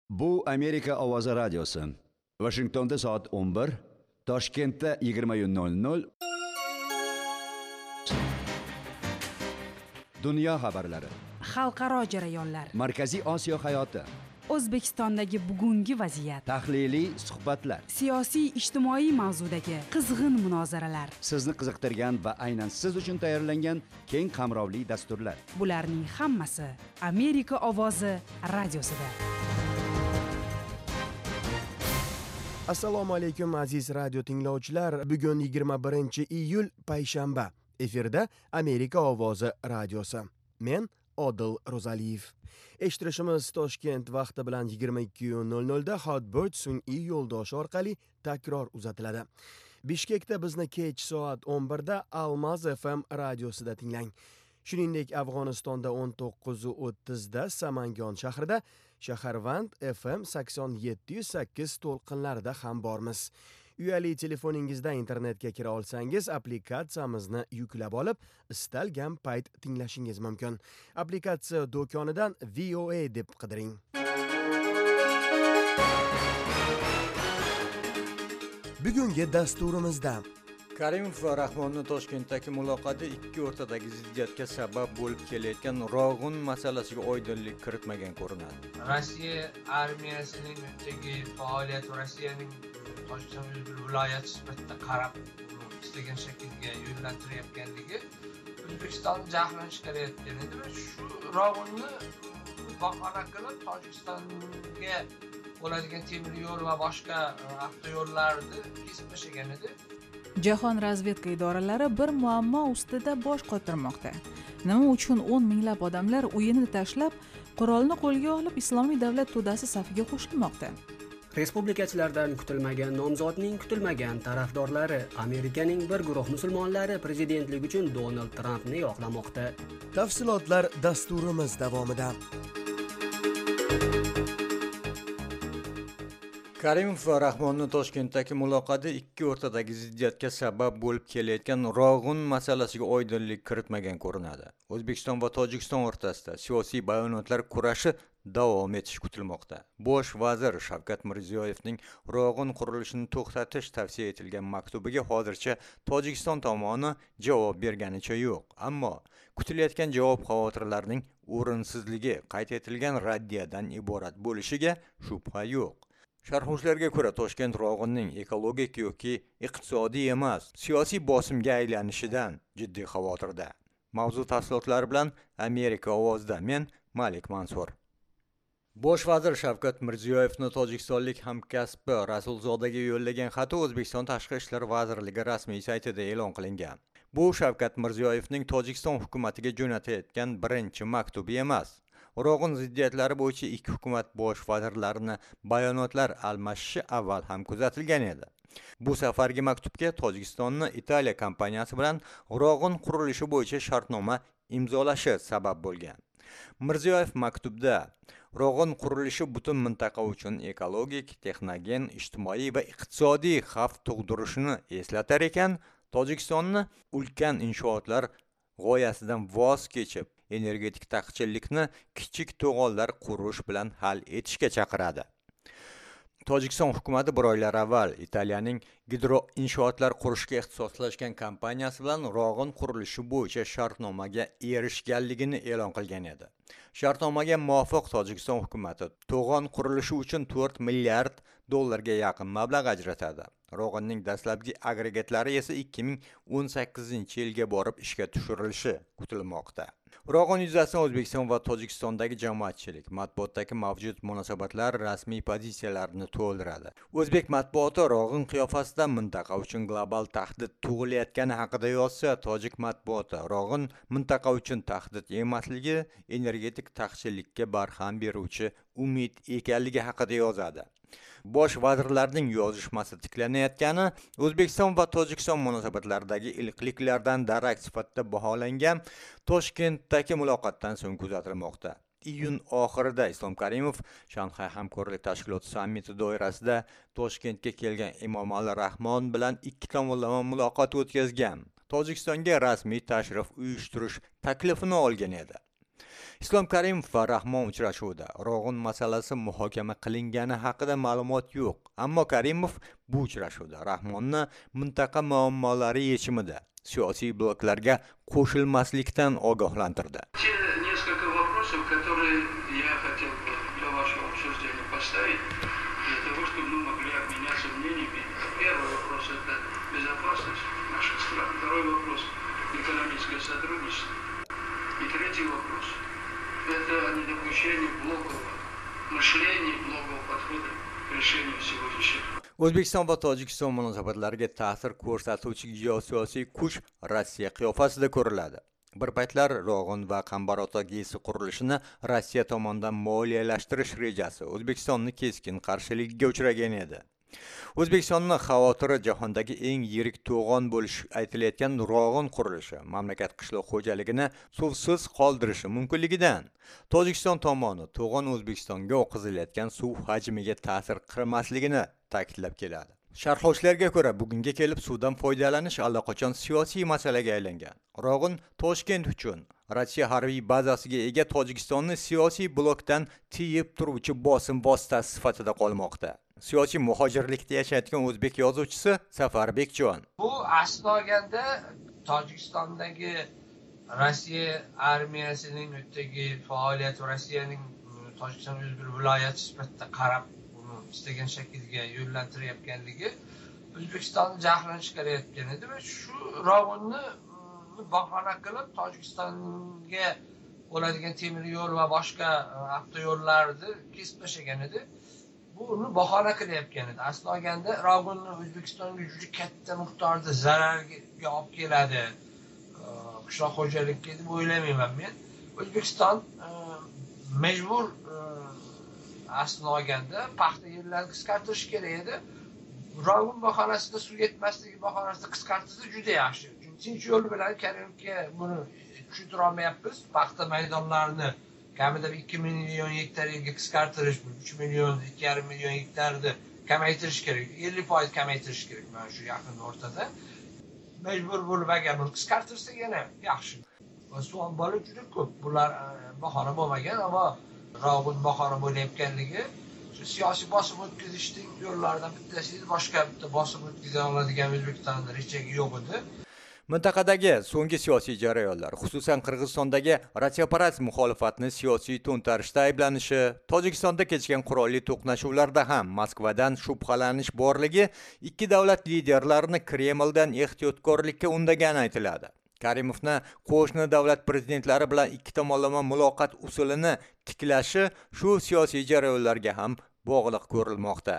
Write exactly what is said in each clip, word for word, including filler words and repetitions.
Bu Amerika Ovozi radiosi. Washingtonda soat o'n bir, Toshkentda yigirma nol nol. Dunyo xabarlari. Xalqaro jarayonlar. Markaziy Osiyo hayoti. O'zbekistondagi bugungi vaziyat. Tahliliy suhbatlar. Siyosiy ijtimoiy mavzudagi qizg'in munozaralar. Sizni qiziqtirgan va aynan siz uchun tayyorlangan keng qamrovli dasturlar. Bularning hammasi Amerika Ovozi radiosida. Assalomu alaykum aziz radio tinglovchilar. Bugun yigirma birinchi iyul payshanba. Efirda Amerika Ovozi radiosi. Men Odil Rozaliyev. Eshittirishimiz Toshkent vaqti bilan yigirma ikki nol nol da Hotbird sun'iy yo'ldoshi orqali takror uzatiladi. Bishkekda bizni kech soat o'n bir da Almaz F M radiosida tinglang. Shuningdek, Afg'onistonda o'n to'qqiz o'ttiz da Samangon shahrida, Shaharvand F M sakson yetti sakkiz to'lqinlarida ham bormiz. Uyali telefoningizda internetga kira olsangiz, applikatsiyamizni yuklab olib, istalgan payt tinglashingiz mumkin. Applikatsiya do'konidan V O A deb qidiring. Bugungi dasturimizda Karimov va Rahmonning Toshkentdagi muloqoti ikki o'rtadagi ziddiyatga sabab bo'lib kelayotgan Rog'un masalasiga oydinlik kiritmagan ko'rinadi. Rossiya armiyasining tegi faoliyati Rossiyaning Toshkent viloyati sifatida qarab istagan shaklga yo'naltirayotganligi O'zbekiston jahlini chiqarayotgan edi va shu Rog'unni bahona qilib Tojikistonga bo'ladigan temir yo'l va boshqa avtoyo'llarni kesib tashlagan edi. Jahon razvedka idoralari bir muammo ustida bosh qotirmoqda. Nima uchun o'n minglab odamlar uyini tashlab, qurolni qo'lga olib Islomiy davlat to'dasi safiga qo'shilmoqda? Respublikachilardan kutilmagan nomzodning kutilmagan tarafdorlari Amerikaning bir guruh musulmonlari prezidentlik uchun Donald Trampni yoqlamoqda. Tafsilotlar dasturimiz davomida. Karimov va Rahmonning Toshkentdagi muloqoti ikki o'rtadagi ziddiyatga sabab bo'lib kelayotgan Rog'un masalasiga oydinlik kiritmagan ko'rinadi. O'zbekiston va Tojikiston o'rtasida siyosiy bayonotlar kurashi davom etishi kutilmoqda. Bosh vazir Shavkat Mirziyoyevning Rog'un qurilishini to'xtatish tavsiya etilgan maktubiga hozircha Tojikiston tomoni javob berganicha yo'q. Ammo kutilayotgan javob xavotirlarning o'rinsizligi qayd etilgan raddiyadan iborat bo'lishiga shubha yo'q. Sharhlovchilarga ko'ra, Toshkent Rog'unning ekologik yoki iqtisodiy emas, siyosiy bosimga aylanishidan jiddiy xavotirda. Mavzu tafsilotlari bilan Amerika Ovozida men Malik Mansur. Bosh vazir Shavkat Mirziyoyevning tojikistonlik hamkasbi Rasulzodaga yo'llagan xati O'zbekiston Tashqi ishlar vazirligi rasmiy saytida e'lon qilingan. Bu Shavkat Mirziyoyevning Tojikiston hukumatiga jo'natayotgan birinchi maktubi emas. Rog'un ziddiyatlari bo'yicha ikki hukumat bosh vazirlarini bayonotlar almashishi avval ham kuzatilgan edi. Bu safargi maktubga Tojikistonning Italiya kompaniyasi bilan Rog'un qurilishi bo'yicha shartnoma imzolashi sabab bo'lgan. Mirziyoyev maktubda Rog'un qurilishi butun mintaqa uchun ekologik, texnogen, ijtimoiy va iqtisodiy xavf tug'dirishini eslatar ekan, Tojikistonni ulkan inshootlar g'oyasidan voz kechib, energetik taqchillikni kichik to'g'onlar qurish bilan hal etishga chaqiradi. Tojikiston hukumati bir oylar avval Italiyaning gidroinshootlar qurishga ixtisoslashgan kompaniyasi bilan Rog'un qurilishi bo'yicha shartnomaga erishganligini e'lon qilgan edi. Shartnomaga muvofiq Tojikiston hukumati to'g'on qurilishi uchun to'rt milliard dollarga yaqin mablag' ajratadi. Rog'unning dastlabki agregatlari esa ikki ming o'n sakkizinchi yilga borib ishga tushirilishi kutilmoqda. Rog'un yuzasidan O'zbekiston va Tojikistondagi jamoatchilik matbuotdagi mavjud munosabatlar rasmiy pozitsiyalarini to'ldiradi. O'zbek matbuoti Rog'un qiyofasida mintaqa uchun global tahdid tug'ilayotgani haqida yozsa, tojik matbuoti Rog'un mintaqa uchun tahdid emasligi, energetik taqchillikka barham beruvchi umid ekanligi haqida yozadi. Bosh vazirlarning yozishmasi tiklanayotgani O'zbekiston va Tojikiston munosabatlaridagi iliqliklardan darak sifatida baholangan Toshkentdagi muloqotdan so'ng kuzatilmoqda. Iyun oxirida Islom Karimov Shanxay hamkorlik tashkiloti sammiti doirasida Toshkentga kelgan Emomali Rahmon bilan ikki tomonlama muloqot o'tkazgan. Tojikistonga rasmiy tashrif uyushtirish taklifini olgan edi. Islom Karimov va Rahmon uchrashuvida Rog'un masalasi muhokama qilingani haqida ma'lumot yo'q, ammo Karimov bu uchrashuvda Rahmonni mintaqa muammolari yechimida siyosiy bloklarga qo'shilmaslikdan ogohlantirdi. Несколько вопросов, которые я хотел бы для вашего обсуждения поставить, для того, чтобы мы могли обменяться мнениями. Первый вопрос – это безопасность наших стран. Второй вопрос – экономическое сотрудничество. И третий вопрос – это недопущение блокового мышления, блокового подхода к решению сегодняшних. O'zbekiston va Tojikiston munosabatlariga ta'sir ko'rsatuvchi geosiyosiy kuch Rossiya qiyofasida ko'riladi. Bir paytlar Rog'un va Qambarota gesi qurilishini Rossiya tomonidan moliyalashtirish rejasi O'zbekistonni keskin qarshiligiga uchragan edi. O'zbekistonning xavotiri jahondagi eng yirik to'g'on bo'lishi aytilayotgan Rog'un qurilishi mamlakat qishloq xo'jaligini suvsiz qoldirishi mumkinligidan Tojikiston tomoni to'g'on O'zbekistonga oqizilayotgan suv hajmiga ta'sir qilmasligini ta'kidlab keladi. Sharhlovchilarga ko'ra, bugunga kelib suvdan foydalanish allaqachon siyosiy masalaga aylangan. Rog'un Toshkent uchun Rossiya harbiy bazasiga ega Tojikistonni siyosiy blokdan tiyib turuvchi bosim vositasi sifatida qolmoqda. Siyosiy muhojirlikda yashayotgan o'zbek yozuvchisi Safar Bekjon. Bu aslida olganda Tojikistondagi Rossiya armiyasining o'tdagi faoliyati, Rossiyaning Tojikiston o'z bir viloyati sifatida qarab istagan shaklga yo'llantirayotganligi O'zbekistonni jahlini chiqarayotgan edi va shu Rog'unni bahona qilib Tojikistonga bo'ladigan temir yo'l va boshqa avtoyo'llarni kesib tashlagan edi. Buni bahona qilayotgan edi. Aslida olganda Rog'unni O'zbekistonga juda katta miqdorda zararga olib keladi. Qishloq xo'jalikka deb o'ylamayman men. O'zbekiston majbur aslida olganda paxta yerlarini qisqartirish kerak edi. Rog'un bahonasida suv yetmasligi bahonasida qisqartirsa juda yaxshi. Chunki tinch yo'l bilan Karimga buni tushuntira olmayapmiz. Paxta maydonlarini kamida ikki million gektarga qisqartirish, uch million, ikki yarim million gektarni kamaytirish kerak. ellik foiz kamaytirish kerak mana shu yaqin o'rtada. Majbur bo'lib agar buni qisqartirsa yana yaxshi. Va suv ombori juda ko'p. Bular bahona bo'lmagan, ammo Rog'un bahona bo'layotganligi shu siyosiy bosim o'tkazishning yo'llaridan bittasi, boshqa bitta bosim o'tkaza oladigan O'zbekistonda rejasi yo'q edi. Mintaqadagi so'nggi siyosiy jarayonlar, xususan Qirg'izistondagi Rossiyaparast muxolifatni siyosiy to'ntarishda ayblanishi, Tojikistonda kechgan qurolli to'qnashuvlarda ham Moskvadan shubhalanish borligi ikki davlat liderlarini Kremldan ehtiyotkorlikka undagani aytiladi. Karimovni qo'shni davlat prezidentlari bilan ikki tomonlama muloqot usulini tiklashi shu siyosiy jarayonlarga ham bog'liq ko'rilmoqda.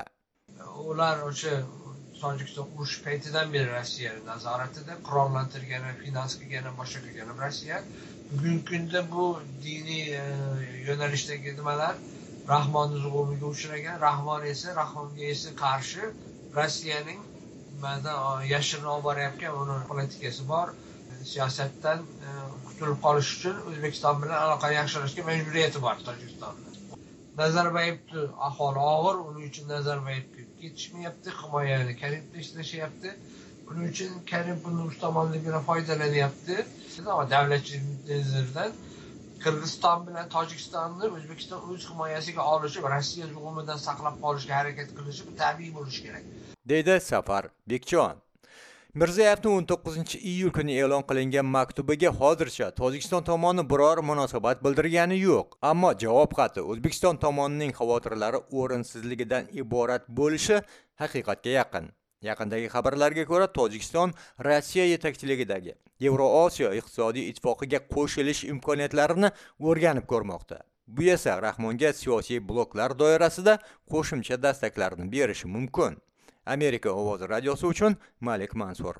Ular o'sha Tojikiston urush paytidan beri Rossiya nazoratida qurollantirgan, finans qilgan, boshqa qilgan Rossiya. Bugungi kunda bu diniy yo'nalishdagi nimalar Rahmonni zug'umiga uchragan. Rahmon esa Rahmonga esa qarshi Rossiyaning mana yashirin olib borayotgan uni politikasi bor. Siyosatdan qutulib qolish uchun O'zbekiston bilan aloqani yaxshilashga majburiyati bor Tojikistonda. Nazarbayevni ahvoli og'ir, uning uchun Nazarbayevga ketishmayapti, himoyani Karimda ishlashyapti. Buning uchun Karim buni uch tomonligidan foydalanyapti. Ammo davlatchilik nazaridan Qirg'iziston bilan Tojikistonni O'zbekiston o'z himoyasiga olishi va Rossiya zug'umidan saqlab qolishga harakat qilishi tabiiy bo'lishi kerak, deydi Safar Bekjon. Mirzayevning o'n to'qqizinchi iyul kuni e'lon qilingan maktubiga hozircha Tojikiston tomoni biror munosabat bildirgani yo'q. Ammo javob xati O'zbekiston tomonining xavotirlari o'rinsizligidan iborat bo'lishi haqiqatga yaqin. Yaqindagi xabarlarga ko'ra, Tojikiston Rossiya yetakchiligidagi Yevroosiyo iqtisodiy ittifoqiga qo'shilish imkoniyatlarini o'rganib ko'rmoqda. Bu esa Rahmonga siyosiy bloklar doirasida qo'shimcha dastaklarni berishi mumkin. Amerika ovozi radiosi uchun Malik Mansur.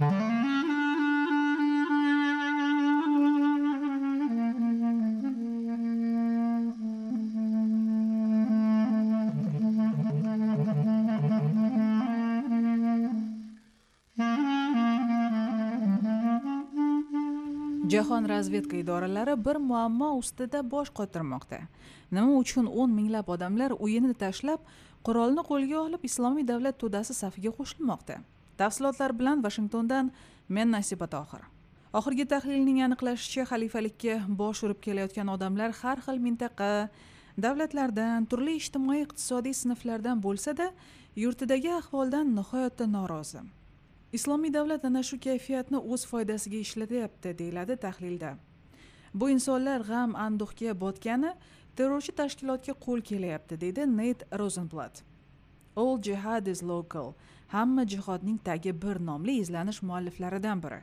Jahon razvedka idoralari bir muammo ustida bosh qotirmoqda. Nima uchun o'n minglab odamlar uyini tashlab, qurolni qo'lga olib Islomiy davlat to'dasi safiga qo'shilmoqda? Tafsilotlar bilan Washingtondan men Nasiba Tohir. Oxirgi tahlilning aniqlashicha, xalifalikka bosh urib kelayotgan odamlar har xil mintaqa, davlatlardan, turli ijtimoiy-iqtisodiy sinflardan bo'lsa-da, yurtidagi ahvoldan nihoyatda norozi. Islomiy davlat ana shu kayfiyatni o'z foydasiga ishlatyapti, deyiladi tahlilda. Bu insonlar g'am anduhga botgani terrorchi tashkilotga qo'l kelyapti, deydi Nate Rosenblatt. All jihad is local. Hamma jihodning tagi bir nomli izlanish mualliflaridan biri.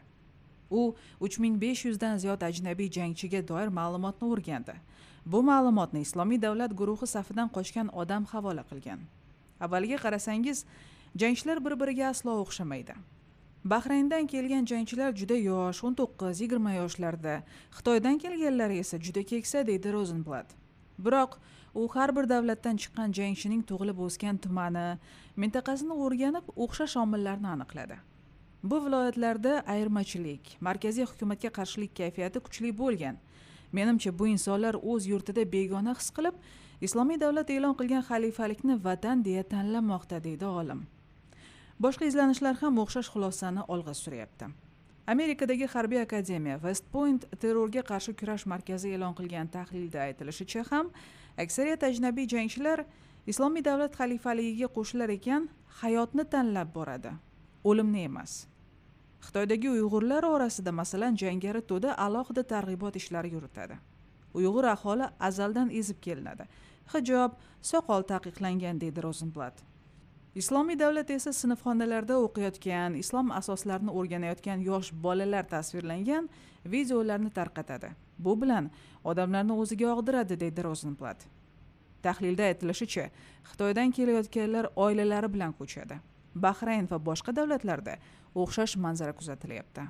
U uch ming besh yuz dan ziyod ajnabiy jangchiga doir ma'lumotni o'rgandi. Bu ma'lumotni Islomiy davlat guruhi safidan qochgan odam havola qilgan. Avvaliga qarasangiz, jangchilar bir-biriga aslo o'xshamaydi. Bahrayndan kelgan jangchilar juda yosh, o'n to'qqiz yigirma yoshlarda, Xitoydan kelganlar esa juda keksa, deydi Rosenblatt. Biroq u har bir davlatdan chiqqan jangchining tug'ilib o'sgan tumani, mintaqasini o'rganib, o'xshash omillarni aniqladi. Bu viloyatlarda ayirmachilik, markaziy hukumatga qarshilik kayfiyati kuchli bo'lgan. Menimcha bu insonlar o'z yurtida begona his qilib, Islomiy davlat e'lon qilgan xalifalikni vatan deya tanlamoqda, deydi olim. Boshqa izlanishlar ham o'xshash xulosani olg'a suryapti. Amerikadagi harbiy akademiya West Point terrorga qarshi kurash markazi e'lon qilgan tahlilda aytilishicha ham, aksariyat ajnabiy jangchilar Islomiy davlat xalifaligiga qo'shilar ekan, hayotni tanlab boradi, o'limni emas. Xitoydagi Uyg'urlar orasida masalan jangari to'da alohida targ'ibot ishlari yuritadi. Uyg'ur aholi azaldan ezib kelinadi. Hijob, soqol taqiqlangan, deydi Rosenblatt. Islomiy davlat esa sinfxonalarda o'qiyotgan, islom asoslarini o'rganayotgan yosh bolalar tasvirlangan videolarni tarqatadi. Bu bilan odamlarni o'ziga og'diradi, deydi Rosenblatt. Tahlilda aytilishicha, Xitoydan kelayotganlar oilalari bilan ko'chadi. Bahrayn va boshqa davlatlarda o'xshash manzara kuzatilyapti.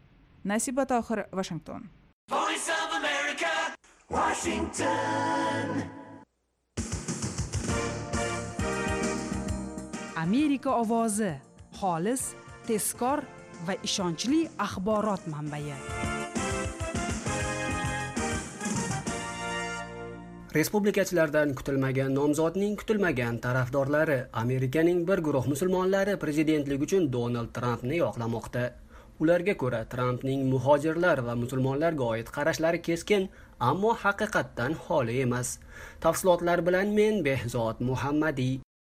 Nasiba Tohir, Washington. Voice of America, Washington. Amerika ovozi, xolis, tezkor va ishonchli axborot manbai. Respublikachilardan kutilmagan nomzodning kutilmagan tarafdorlari Amerikaning bir guruh musulmonlari prezidentlik uchun Donald Trampni yoqlamoqda. Ularga ko'ra, Trampning muhojirlar va musulmonlarga oid qarashlari keskin, ammo haqiqatdan xoli emas. Tafsilotlar bilan men Behzod Muhammadiy.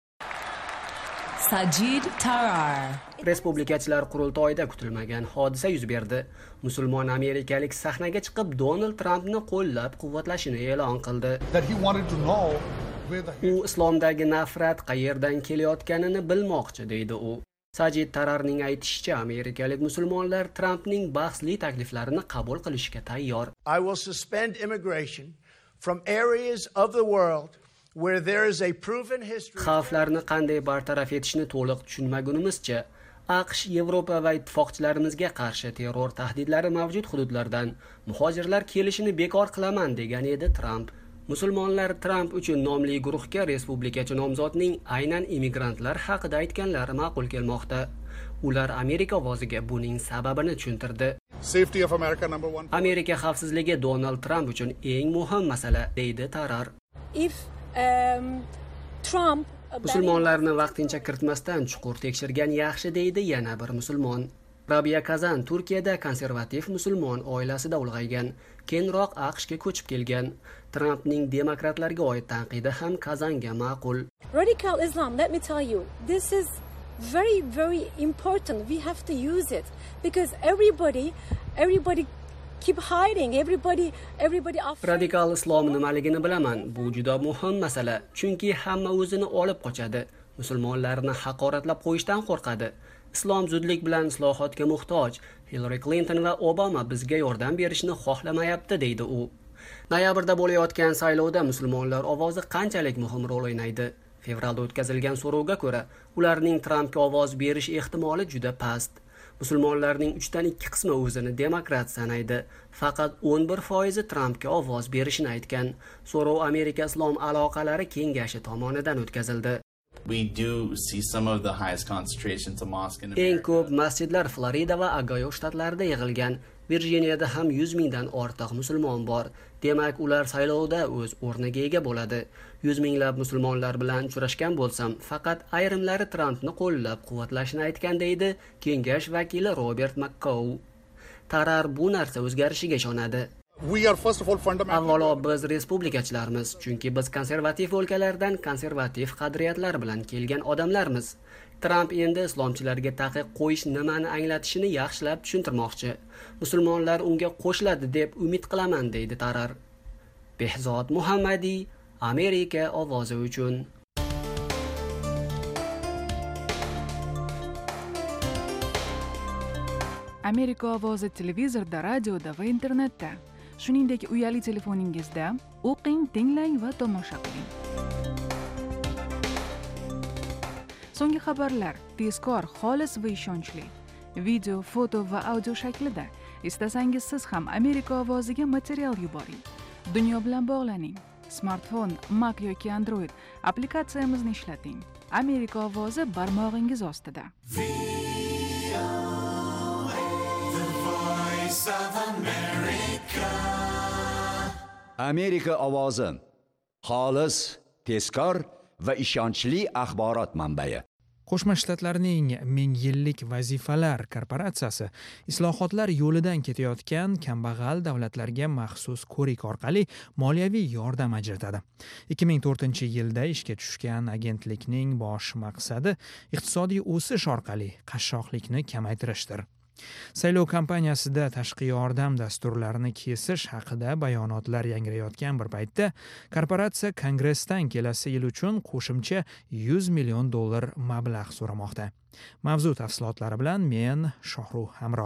Sajid Tarar. Respublikachilar qurultoyida kutilmagan hodisa yuz berdi. Musulmon amerikalik sahnaga chiqib Donald Trampni qo'llab-quvvatlashini e'lon qildi. U islomdagi nafrat qayerdan kelayotganini bilmoqchi, deydi u. Sajid Tararning aytishicha, amerikalik musulmonlar Trampning bahsli takliflarini qabul qilishga tayyor. I will suspend immigration from areas of the world where there is a proven history. Xavflarni qanday bartaraf etishni to'liq tushunmagunimizcha, AQSh, Yevropa va ittifoqchilarimizga qarshi terror tahdidlari mavjud hududlardan muhojirlar kelishini bekor qilaman, degan edi Tramp. Musulmonlar Tramp uchun nomli guruhga respublikachi nomzodning aynan immigrantlar haqida aytganlari ma'qul kelmoqda. Ular Amerika ovoziga buning sababini tushuntirdi. Safety of America number one. Amerika xavfsizligi Donald Trump uchun eng muhim masala, deydi Tarar. If um, Trump Musulmonlarni vaqtincha kiritmasdan chuqur tekshirgan yaxshi, deydi yana bir musulmon. Rabia Kazan Turkiyada konservativ musulmon oilasida ulg'aygan, keyinroq AQShga ko'chib kelgan. Trampning demokratlarga oid tanqidi ham Kazanga ma'qul. Radical Islam, let me tell you, this is very very important. We have to use it because everybody everybody keep hiding, everybody everybody afraid. Radikal islom nimaligini bilaman. Bu juda muhim masala, chunki hamma o'zini olib qochadi. Musulmonlarni haqoratlab qo'yishdan qo'rqadi. Islom zudlik bilan islohotga muhtoj. Hillary Clinton va Obama bizga yordam berishni xohlamayapti, deydi u. Noyabrda bo'layotgan saylovda musulmonlar ovozi qanchalik muhim rol o'ynaydi? Fevralda o'tkazilgan so'rovga ko'ra, ularning Trampga ovoz berish ehtimoli juda past. Musulmonlarning uchdan ikki qismi o'zini demokrat sanaydi. Faqat o'n bir foizi Trampga ovoz berishini aytgan. So'rov Amerika Islom aloqalari kengashi tomonidan o'tkazildi. We do see some of the highest concentrations of mosques in America. Eng ko'p masjidlar Florida va Ohio shtatlarida yig'ilgan. Virginiyada ham yuz mingdan ortiq musulmon bor. Demak, ular saylovda o'z o'rniga ega bo'ladi. yuz minglab musulmonlar bilan uchrashgan bo'lsam, faqat ayrimlari Trampni qo'llab-quvvatlashini aytgan, deydi kengash vakili Robert McCow. Tarar bu narsa o'zgarishiga ishonadi. We are first of all fundamental. Avvalo biz respublikachilarmiz, chunki biz konservativ o'lkalardan konservativ qadriyatlar bilan kelgan odamlarmiz. Trump endi islomchilarga taqiq qo'yish nimani anglatishini yaxshilab tushuntirmoqchi. Musulmonlar unga qo'shiladi deb umid qilaman, deydi Tarar. Behzod Muhammadiy, Amerika ovozi uchun. Amerika ovozi televizorda, radioda va internetda. Shuningdek, uyali telefoningizda o'qing, tinglang va tomosha qiling. So'nggi xabarlar tezkor, xolis va ishonchli. Video, foto va audio shaklida. Istasangiz siz ham Amerika ovoziga material yuboring. Dunyo bilan bog'laning. Smartfon, Mac yoki Android applikatsiyamizni ishlating. Amerika ovozi barmog'ingiz ostida. Amerika ovozi xolis, tezkor va ishonchli axborot manbai. Qo'shma Shtatlarning ming yillik vazifalar korporatsiyasi islohotlar yo'lidan ketayotgan kambag'al davlatlarga maxsus ko'rik orqali moliyaviy yordam ajratadi. ikki ming to'rtinchi yilda ishga tushgan agentlikning bosh maqsadi iqtisodiy o'sish orqali qashshoqlikni kamaytirishdir. Saylov kampaniyasida tashqi yordam dasturlarini kesish haqida bayonotlar yangrayotgan bir paytda korporatsiya Kongressdan kelasi yil uchun qo'shimcha yuz million dollar mablag' so'ramoqda. Mavzu tafsilotlari bilan men Shohruh Hamro.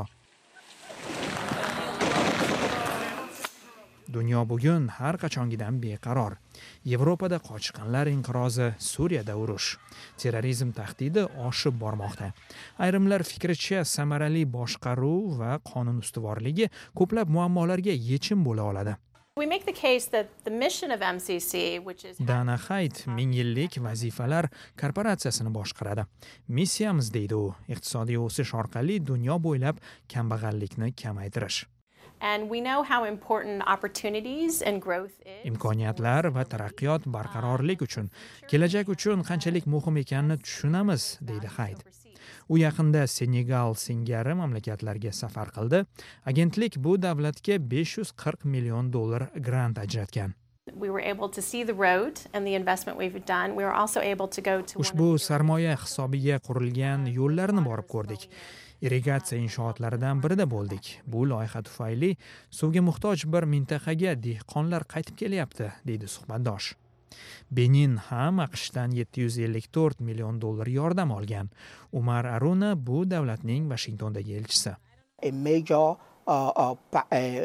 Dunyo bugun har qachongidan beqaror. Yevropada qochqinlar inqirozi, Suriyada urush, terrorizm tahdidi oshib bormoqda. Ayrimlar fikricha samarali boshqaruv va qonun ustuvorligi ko'plab muammolarga yechim bo'la oladi. Dana Hayt ming yillik vazifalar korporatsiyasini boshqaradi. Missiyamiz, deydi u, iqtisodiy o'sish orqali dunyo bo'ylab kambag'allikni kamaytirish. And we know how important opportunities and growth is. Imkoniyatlar va taraqqiyot barqarorlik uchun, kelajak uchun qanchalik muhim ekanini tushunamiz, deydi Hayt. U yaqinda Senegal singari mamlakatlarga safar qildi. Agentlik bu davlatga besh yuz qirq million dollar grant ajratgan. We were able to see the road and the investment we've done. We were also able to go to Ushbu sarmoya hisobiga qurilgan yo'llarni borib ko'rdik. Irrigatsiya inshootlaridan birida bo'ldik. Bu loyiha tufayli suvga muhtoj bir mintaqaga dehqonlar qaytib kelyapti, deydi suhbatdosh. Benin ham AQShdan yetti yuz ellik to'rt million dollar yordam olgan. Umar Aruna bu davlatning Washingtondagi elchisi. A major Uh, uh, uh,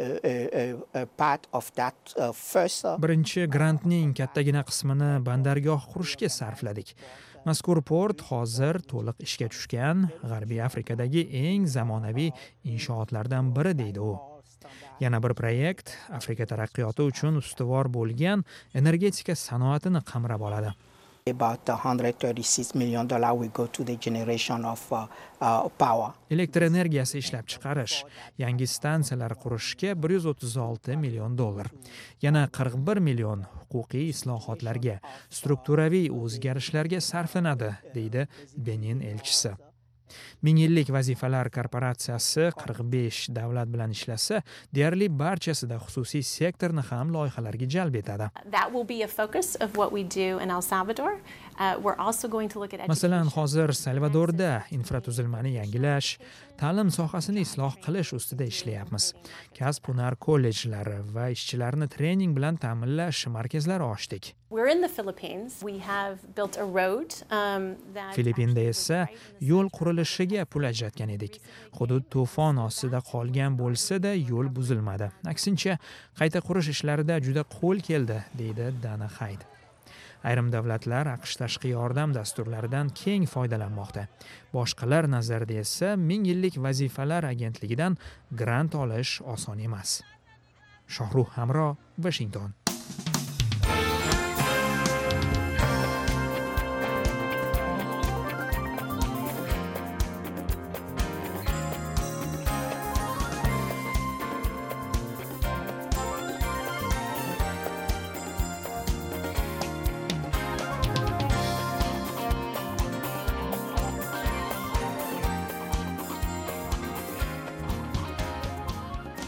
uh, uh, part of that uh, first uh... Birinchi grantning kattagina qismini bandargoh qurishga sarfladik. Mazkur port hozir to'liq ishga tushgan G'arbiy Afrikadagi eng zamonaviy inshootlardan biri, deydi u. Yana bir proyekt Afrika taraqqiyoti uchun ustuvor bo'lgan energetika sanoatini qamrab oladi. About one hundred thirty-six million dollars will go to the generation of uh, uh, power. Elektr energiyasi ishlab chiqarish, yangi stansiyalar qurishga bir yuz o'ttiz olti million dollar. Yana qirq bir million huquqiy islohotlarga, strukturaviy o'zgarishlarga sarflanadi, deydi Benin elchisi. Ming yillik vazifalar korporatsiyasi qirq besh davlat bilan ishlasa, deyarli barchasida xususiy sektorni ham loyihalarga jalb etadi. That will be a focus of what we do in El Salvador. Uh, we're also going to look at Masalan, hozir Salvadorda infratuzilmani yangilash, ta'lim sohasini isloh qilish ustida ishlayapmiz. Kasb-hunar kollejlari va ishchilarni trening bilan ta'minlash markazlari ochdik. We're in the Philippines. We have built a road um, that Filippinda esa yo'l qurilishiga pul ajratgan edik. Hudud to'fon ostida qolgan bo'lsa-da, yo'l buzilmadi. Aksincha, qayta qurish ishlarida juda qo'l keldi, deydi Dana Hayt. Ayrim davlatlar AQSh tashqi yordam dasturlaridan keng foydalanmoqda. Boshqalar nazarida esa ming yillik vazifalar agentligidan grant olish oson emas. Shohruh Hamro, Washington.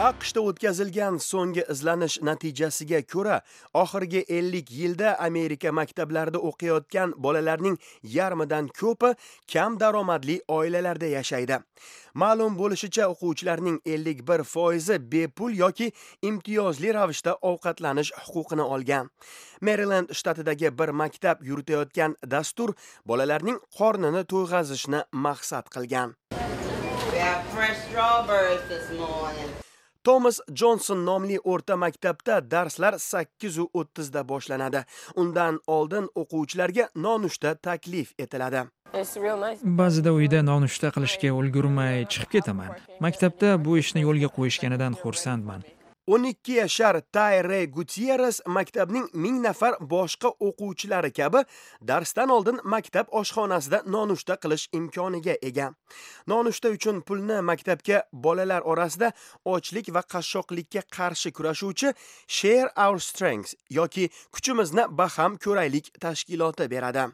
AQShda o'tkazilgan so'nggi izlanish natijasiga ko'ra, oxirgi ellik yilda Amerika maktablarida o'qiyotgan bolalarning yarmidan ko'pi kam daromadli oilalarda yashaydi. Ma'lum bo'lishicha, o'quvchilarning ellik bir foizi bepul yoki imtiyozli ravishda ovqatlanish huquqini olgan. Maryland shtatidagi bir maktab yuritayotgan dastur bolalarning qornini to'yg'azishni maqsad qilgan. Thomas Johnson nomli o'rta maktabda darslar sakkiz o'ttiz da boshlanadi. Undan oldin o'quvchilarga nonushta taklif etiladi. Ba'zida uyda nonushta qilishga ulgurmay chiqib ketaman. Maktabda bu ishni yo'lga qo'yishganidan xursandman. o'n ikki yashar Tayre Gutierrez maktabning ming nafar boshqa o'quvchilari kabi darsdan oldin maktab oshxonasida nonushta qilish imkoniga ega. Nonushta uchun pulni maktabga bolalar orasida ochlik va qashshoqlikka qarshi kurashuvchi Share Our Strengths yoki kuchimizni baham ko'raylik tashkiloti beradi.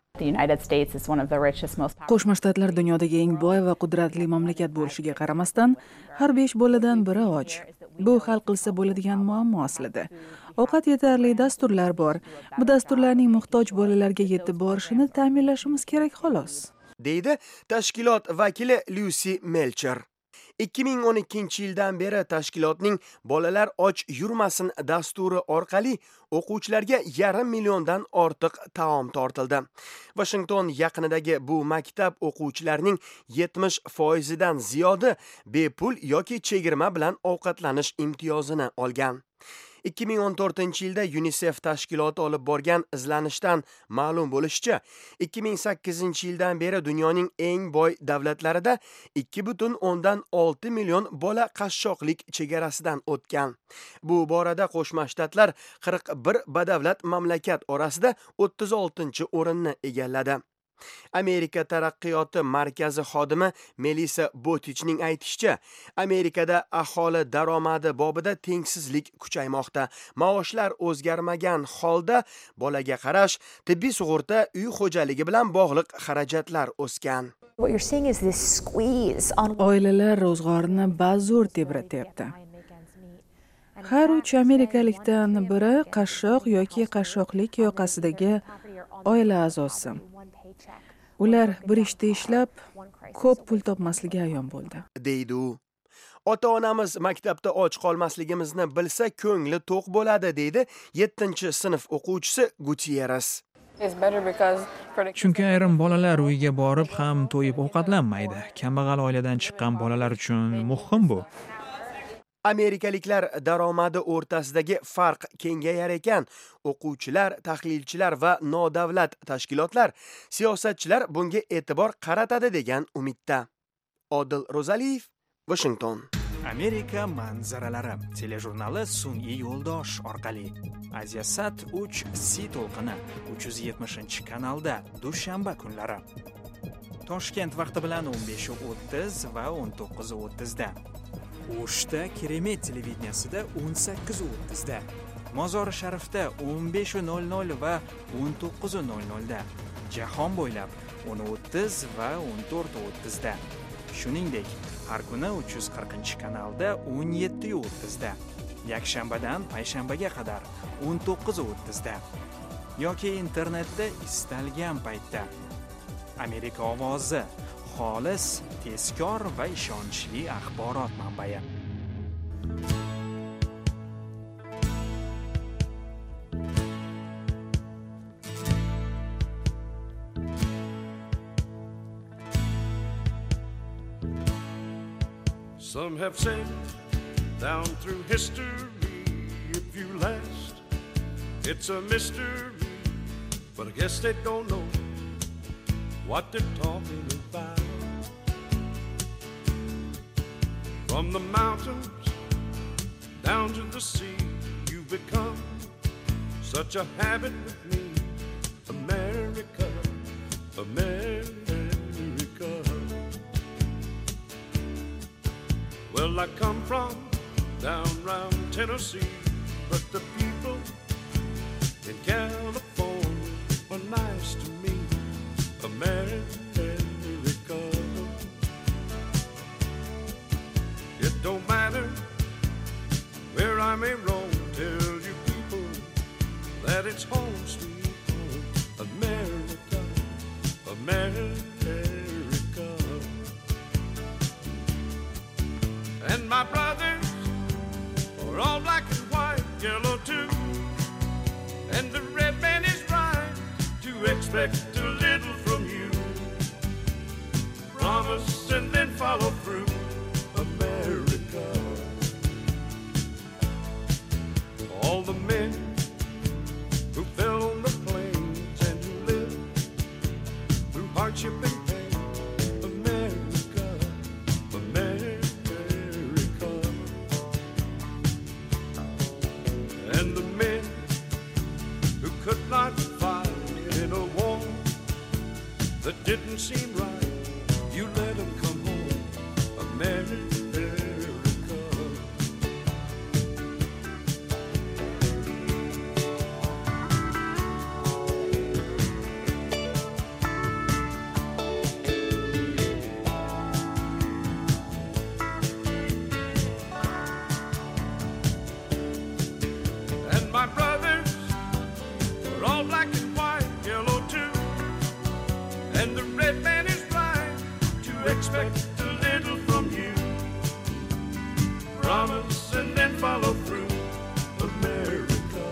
Qo'shma Shtatlar dunyodagi eng boy va qudratli mamlakat bo'lishiga qaramasdan, har besh boladan biri och. Bu hal qilsa bo'ladigan muammo aslida. Ovqat yetarli dasturlar bor. Bu dasturlarning muhtoj bolalarga yetib borishini ta'minlashimiz kerak xolos, deydi tashkilot vakili Lucy Melcher. ikki ming o'n ikkinchi yildan beri tashkilotning Bolalar och yurmasin dasturi orqali o'quvchilarga yarim milliondan ortiq taom tortildi. Washington yaqinidagi bu maktab o'quvchilarining yetmish foizidan ziyodi bepul yoki chegirma bilan ovqatlanish imtiyozini olgan. ikki ming o'n to'rtinchi yilda UNICEF tashkiloti olib borgan izlanishdan ma'lum bo'lishicha, ikki ming sakkizinchi yildan beri dunyoning eng boy davlatlarida ikki butun o'ndan olti million bola qashshoqlik chegarasidan o'tgan. Bu borada Qo'shma Shtatlar qirq bir badavlat mamlakat orasida o'ttiz oltinchi o'rinni egalladi. Amerika taraqqiyoti markazi xodimi Melissa Botichning aytishicha, Amerikada aholi daromadi bobida tengsizlik kuchaymoqda. Maoshlar o'zgarmagan holda bolaga qarash, tibbiy sug'urta, uy xo'jaligi bilan bog'liq xarajatlar o'sgan. Oilalar ro'zg'orini bazo'r tebratyapti. Har uch amerikalikdan biri qashshoq yoki qashshoqlik yoqasidagi oila a'zosi. Ular bir ishda ishlab, ko'p pul topmasligi ayon bo'ldi, deydi u. Ota-onamiz maktabda och qolmasligimizni bilsa, ko'ngli to'q bo'ladi, deydi yettinchi sinf o'quvchisi Gutierrez. Chunki ayrim bolalar uyga borib ham to'yib ovqatlanmaydi. Kambag'al oiladan chiqqan bolalar uchun muhim bu. Amerikaliklar daromadi o'rtasidagi farq kengayar ekan. O'quvchilar, tahlilchilar va nodavlat tashkilotlar, siyosatchilar bunga e'tibor qaratadi degan umidda. Odil Ro'zaliyev, Washington. Amerika manzaralari telejurnali sun'iy yo'ldosh orqali Asiasat uch C to'lqini uch yuz yetmishinchi kanalda dushanba kunlari. Toshkent vaqti bilan o'n besh o'ttiz va o'n to'qqiz o'ttiz da. O'shda Keremet televideniyasida o'n sakkiz o'ttiz da. Mozori Sharifda o'n besh nol nol va o'n to'qqiz nol nol da. Jahon bo'ylab o'n o'ttiz va o'n to'rt o'ttiz da. Shuningdek, har kuni uch yuz qirqinchi kanalda o'n yetti o'ttiz da. Yakshanbadan payshanbaga qadar o'n to'qqiz o'ttiz da. Yoki internetda istalgan paytda. Amerika ovozi, xolis, tezkor va ishonchli axborot manbai. Some have said down through history, if you last, it's a mystery, but I guess they don't know what they're talking about. From the mountains down to the sea, you've become such a habit with me. America, America. Well, I come from down round Tennessee, but the people in California are nice to me. America. It don't matter expect a little from you. Promise and then follow through, America. All the men who fell on the plains and who lived through hardship and pain, America, America. And the men who could not fight in a war that didn't seem right, you let them come home, America. And my brothers were all black and white, yellow too, and the red man is right to expect a little from you. Promise and then follow through, America.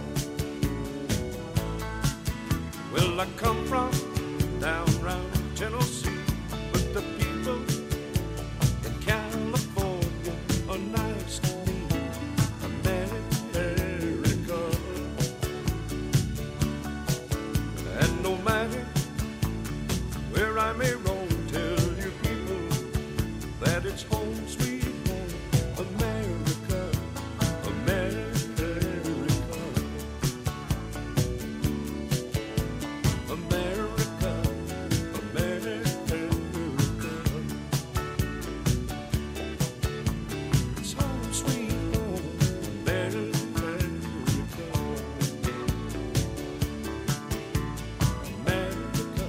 Well, I come from down round Tennessee, but the people in California are nice to me, America. And no matter where I may roam, tell you people that it's home sweet home, America, America, America, America. It's home sweet home, America, America.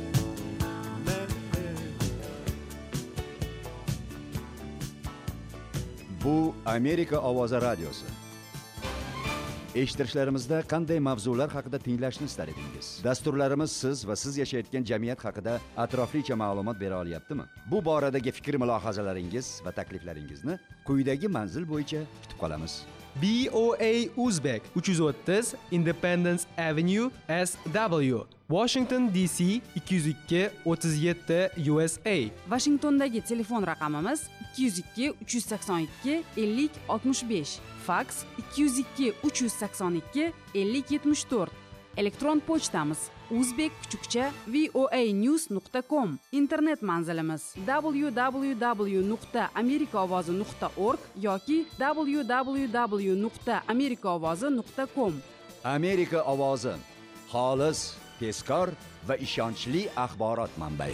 Bu Amerika ovozi radiosi. Eshittirishlarimizda qanday mavzular haqida tinglashni istar edingiz? Dasturlarimiz siz va siz yashayotgan jamiyat haqida atroflicha ma'lumot bera olyaptimi? Bu boradagi fikr-mulohazalaringiz va takliflaringizni quyidagi manzil bo'yicha kutib qolamiz. B O A Uzbek uch yuz o'ttiz Independence Avenue S W Washington D C ikki yuz ikki o'ttiz yetti U S A. Washingtondagi telefon raqamimiz ikki yuz ikki uch yuz sakson ikki ellik oltmish besh, faks ikki yuz ikki uch yuz sakson ikki ellik yetmish to'rt. Elektron pochtamiz uzbek kuchukcha voanews nuqta com. Internet manzilimiz w w w nuqta amerikaovozi nuqta org yoki w w w nuqta amerikaovozi nuqta com. Amerika ovozi, xolis, tezkor va ishonchli axborot manbai.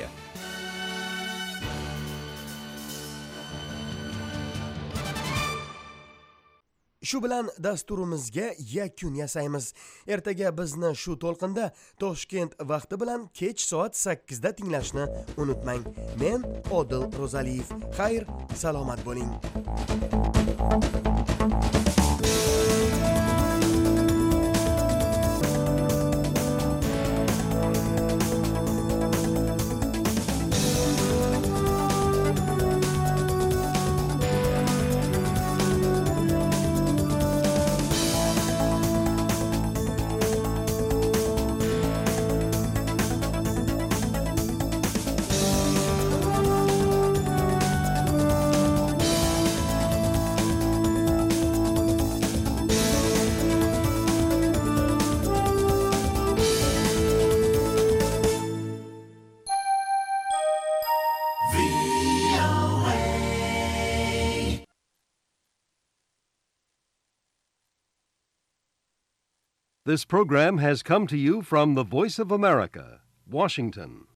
Shu bilan dasturimizga yakun yasaymiz. Ertaga bizni shu to'lqinda Toshkent vaqti bilan kech soat sakkizda tinglashni unutmang. Men Odil Ro'zaliyev. Xayr, salomat bo'ling. This program has come to you from the Voice of America, Washington.